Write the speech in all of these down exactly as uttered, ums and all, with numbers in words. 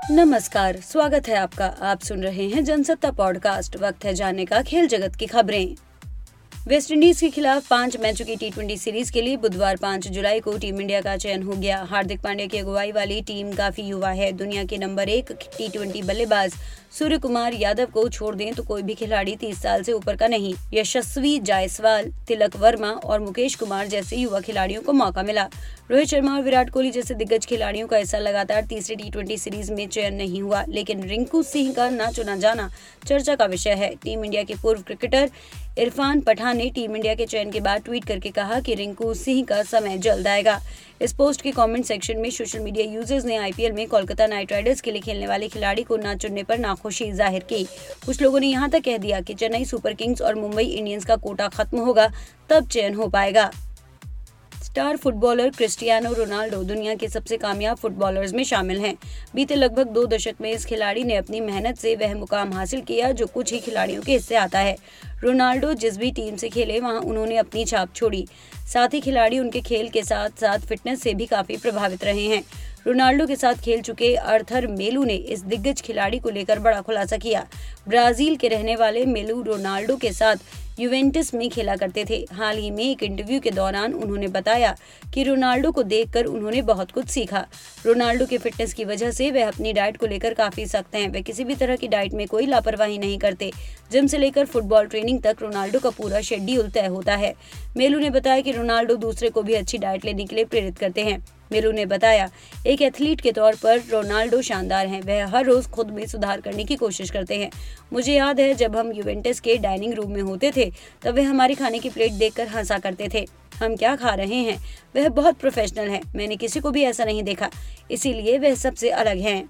नमस्कार, स्वागत है आपका। आप सुन रहे हैं जनसत्ता पॉडकास्ट। वक्त है जानने का खेल जगत की खबरें। वेस्टइंडीज के खिलाफ पांच मैचों की टी ट्वेंटी सीरीज के लिए बुधवार पांच जुलाई को टीम इंडिया का चयन हो गया। हार्दिक पांड्या की अगुवाई वाली टीम काफी युवा है। दुनिया के नंबर एक टी ट्वेंटी बल्लेबाज सूर्य कुमार यादव को छोड़ दें तो कोई भी खिलाड़ी तीस साल से ऊपर का नहीं। यशस्वी जायसवाल, तिलक वर्मा और मुकेश कुमार जैसे युवा खिलाड़ियों को मौका मिला। रोहित शर्मा और विराट कोहली जैसे दिग्गज खिलाड़ियों का ऐसा लगातार तीसरी टी ट्वेंटी सीरीज में चयन नहीं हुआ, लेकिन रिंकू सिंह का न चुना जाना चर्चा का विषय है। टीम इंडिया के पूर्व क्रिकेटर इरफान पठान ने टीम इंडिया के चयन के बाद ट्वीट करके कहा कि रिंकू सिंह का समय जल्द आएगा। इस पोस्ट के कमेंट सेक्शन में सोशल मीडिया यूजर्स ने आईपीएल में कोलकाता नाइट राइडर्स के लिए खेलने वाले खिलाड़ी को न चुनने पर नाखुशी जाहिर की। कुछ लोगों ने यहां तक कह दिया कि चेन्नई सुपर किंग्स और मुंबई इंडियंस का कोटा खत्म होगा तब चयन हो पाएगा। स्टार फुटबॉलर क्रिस्टियानो रोनाल्डो दुनिया के सबसे कामयाब फुटबॉलर्स में शामिल हैं। बीते लगभग दो दशक में इस खिलाड़ी ने अपनी मेहनत से वह मुकाम हासिल किया जो कुछ ही खिलाड़ियों के हिस्से आता है। रोनाल्डो जिस भी टीम से खेले वहां उन्होंने अपनी छाप छोड़ी। साथ ही खिलाड़ी उनके खेल के साथ साथ फिटनेस से भी काफी प्रभावित रहे हैं। रोनाल्डो के साथ खेल चुके अर्थर मेलू ने इस दिग्गज खिलाड़ी को लेकर बड़ा खुलासा किया। ब्राजील के रहने वाले मेलू रोनाल्डो के साथ यूवेंटस में खेला करते थे। हाल ही में एक इंटरव्यू के दौरान उन्होंने बताया कि रोनाल्डो को देखकर उन्होंने बहुत कुछ सीखा। रोनाल्डो के फिटनेस की वजह से वह अपनी डाइट को लेकर काफी सख्त हैं। वे किसी भी तरह की डाइट में कोई लापरवाही नहीं करते। जिम से लेकर फुटबॉल ट्रेनिंग तक रोनाल्डो का पूरा शेड्यूल तय होता है। मेलू ने बताया कि रोनाल्डो दूसरे को भी अच्छी डाइट लेने के लिए प्रेरित करते हैं। मेलू ने बताया, एक एथलीट के तौर पर रोनाल्डो शानदार हैं। वह हर रोज खुद में सुधार करने की कोशिश करते हैं। मुझे याद है जब हम यूवेंटस के डाइनिंग रूम में होते थे तब वे हमारी खाने की प्लेट देखकर हंसा करते थे। हम क्या खा रहे हैं, वह बहुत प्रोफेशनल है। मैंने किसी को भी ऐसा नहीं देखा, इसीलिए वह सबसे अलग हैं।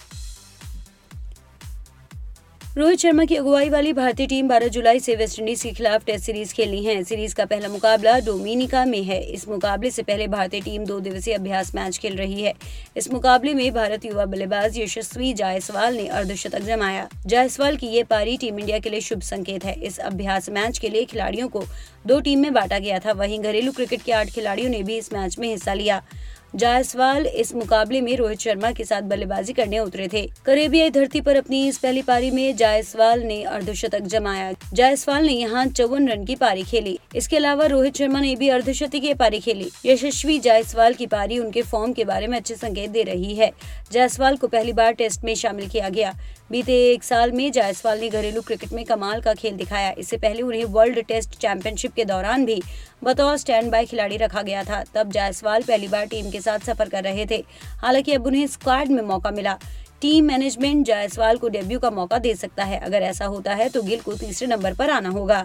रोहित शर्मा की अगुवाई वाली भारतीय टीम बारह जुलाई से वेस्टइंडीज के खिलाफ टेस्ट सीरीज खेलनी है। सीरीज का पहला मुकाबला डोमिनिका में है। इस मुकाबले से पहले भारतीय टीम दो दिवसीय अभ्यास मैच खेल रही है। इस मुकाबले में भारत युवा बल्लेबाज यशस्वी जायसवाल ने अर्धशतक जमाया। जायसवाल की ये पारी टीम इंडिया के लिए शुभ संकेत है। इस अभ्यास मैच के लिए खिलाड़ियों को दो टीम में बांटा गया था। वहीं घरेलू क्रिकेट के आठ खिलाड़ियों ने भी इस मैच में हिस्सा लिया। जायसवाल इस मुकाबले में रोहित शर्मा के साथ बल्लेबाजी करने उतरे थे। करेबियाई धरती पर अपनी इस पहली पारी में जायसवाल ने अर्धशतक जमाया। जायसवाल ने यहां चौवन रन की पारी खेली। इसके अलावा रोहित शर्मा ने भी अर्धशतकीय पारी खेली। यशस्वी जायसवाल की पारी उनके फॉर्म के बारे में अच्छे संकेत दे रही है। जायसवाल को पहली बार टेस्ट में शामिल किया गया। बीते एक साल में जायसवाल ने घरेलू क्रिकेट में कमाल का खेल दिखाया। इससे पहले उन्हें वर्ल्ड टेस्ट चैंपियनशिप के दौरान भी बतौर स्टैंड बाय खिलाड़ी रखा गया था। तब जायसवाल पहली बार टीम के साथ सफर कर रहे थे। हालांकि अब उन्हें स्क्वाड में मौका मिला। टीम मैनेजमेंट जायसवाल को डेब्यू का मौका दे सकता है। अगर ऐसा होता है तो गिल को तीसरे नंबर पर आना होगा।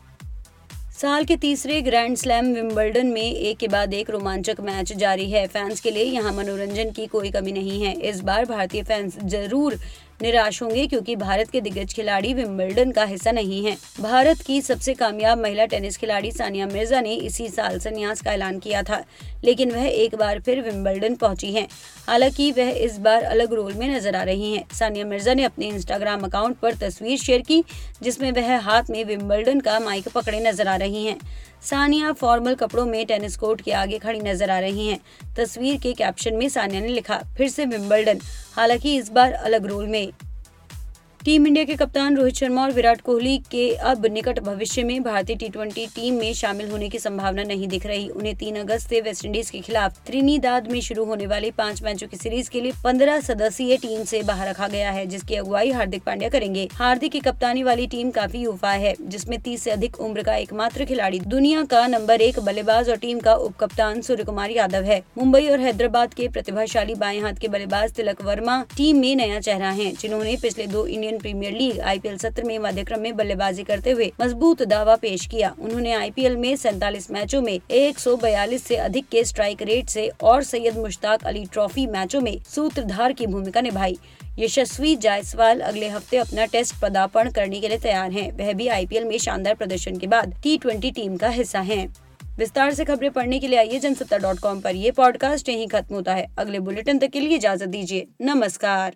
साल के तीसरे ग्रैंड स्लैम विंबलडन में एक के बाद एक रोमांचक मैच जारी है। फैंस के लिए यहां मनोरंजन की कोई कमी नहीं है। इस बार भारतीय फैंस जरूर निराश होंगे क्योंकि भारत के दिग्गज खिलाड़ी विंबलडन का हिस्सा नहीं हैं। भारत की सबसे कामयाब महिला टेनिस खिलाड़ी सानिया मिर्जा ने इसी साल संन्यास का ऐलान किया था, लेकिन वह एक बार फिर विंबलडन पहुंची हैं। हालांकि वह इस बार अलग रोल में नजर आ रही हैं। सानिया मिर्जा ने अपने इंस्टाग्राम अकाउंट पर तस्वीर शेयर की जिसमें वह हाथ में विंबलडन का माइक पकड़े नजर आ रही हैं। सानिया फॉर्मल कपड़ों में टेनिस कोर्ट के आगे खड़ी नजर आ रही हैं। तस्वीर के कैप्शन में सानिया ने लिखा, फिर से विंबलडन, हालांकि इस बार अलग रोल में। टीम इंडिया के कप्तान रोहित शर्मा और विराट कोहली के अब निकट भविष्य में भारतीय टी ट्वेंटी टीम में शामिल होने की संभावना नहीं दिख रही। उन्हें तीन अगस्त से वेस्टइंडीज के खिलाफ त्रिनिदाद में शुरू होने वाली पांच मैचों की सीरीज के लिए पंद्रह सदस्यीय टीम से बाहर रखा गया है, जिसकी अगुवाई हार्दिक पांड्या करेंगे। हार्दिक की कप्तानी वाली टीम काफी युवा है, जिसमें तीस से अधिक उम्र का एकमात्र खिलाड़ी दुनिया का नंबर एक बल्लेबाज और टीम का उप कप्तान सूर्य कुमार यादव है। मुंबई और हैदराबाद के प्रतिभाशाली बाएं हाथ के बल्लेबाज तिलक वर्मा टीम में नया चेहरा है, जिन्होंने पिछले दो इंडियन प्रीमियर लीग आईपीएल सत्र में मध्यक्रम में बल्लेबाजी करते हुए मजबूत दावा पेश किया। उन्होंने आईपीएल में सैंतालीस मैचों में एक सौ बयालीस से अधिक के स्ट्राइक रेट से और सैयद मुश्ताक अली ट्रॉफी मैचों में सूत्रधार की भूमिका निभाई। यशस्वी जायसवाल अगले हफ्ते अपना टेस्ट पदार्पण करने के लिए तैयार हैं। वह भी आईपीएल में शानदार प्रदर्शन के बाद टी ट्वेंटी टीम का हिस्सा हैं। विस्तार से खबरें पढ़ने के लिए आइए जनसत्ता डॉट कॉम पर। यह पॉडकास्ट यहीं खत्म होता है। अगले बुलेटिन तक के लिए इजाजत दीजिए। नमस्कार।